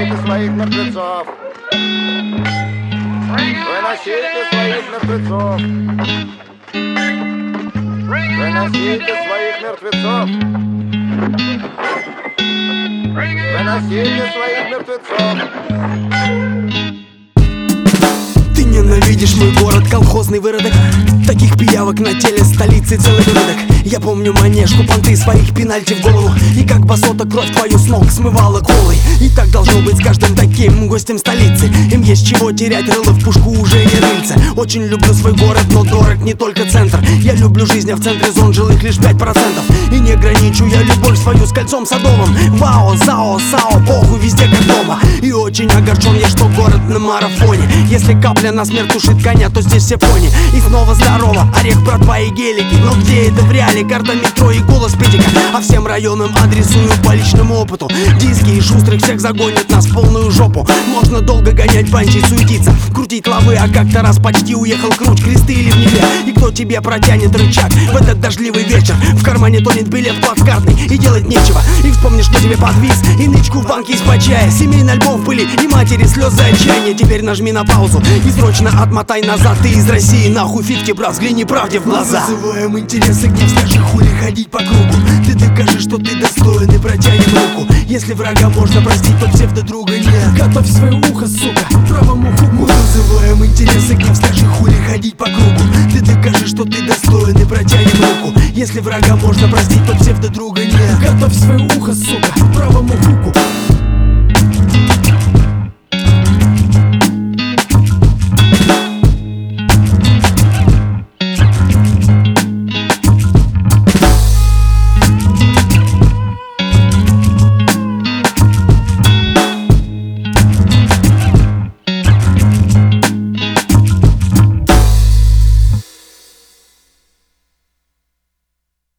Выносите своих мертвецов. Выносите своих мертвецов. Выносите своих мертвецов. Выносите своих мертвецов. Ты ненавидишь мой город, колхозный выродок. Таких пиявок на теле столицы целый выродок. Я помню манежку, понты своих пенальти в голову. И как басота кровь твою с ног смывала голой. И так должно быть с каждым таким гостем столицы. Им есть чего терять, рыло в пушку уже не рыльце. Очень люблю свой город, но дорог не только центр. Я люблю жизнь, а в центре зон жилых лишь 5%. И не граничу я любовь свою с кольцом садовым. Вао, зао, сао, похуй, везде как дома. И очень огорчен я, что город на марафоне. Если капля на смерть тушит коня, то здесь все пони. И снова здорово, орех, братва и гелики. Но где это в реале? Карта метро и голос педика. А всем районам адресую по личному опыту. Диски и шустрых всех загонят нас в полную жопу. Можно долго гонять банчей, суетиться, крутить лавы. А как-то раз почти уехал круть, кресты или в небе. И кто тебе протянет рычаг в этот дождливый вечер? В кармане тонет билет плацкартный, и делать нечего. И вспомни, что тебе подвис, и нычку в банке из-под чая. Семейный альбом в пыли и матери слезы отчаяния. Теперь нажми на паузу и срочно отмотай назад. Ты из России, нахуй фитки, брат, взгляни правде в глаза. Вызываем интерес, и гнев, скажи, хули ходить по кругу. Ты докажи, что ты достоин, и протянем руку. Если врага можно простить, то псевдодруга нет. Готовь свое ухо, сука, правому уху. Мы вызываем интерес, и гнев, скажи, хули ходить по кругу. Ты докажи, что ты достоин, и протянем руку. Если врага можно простить, то псевдодруга нет. Готовь свое ухо, сука,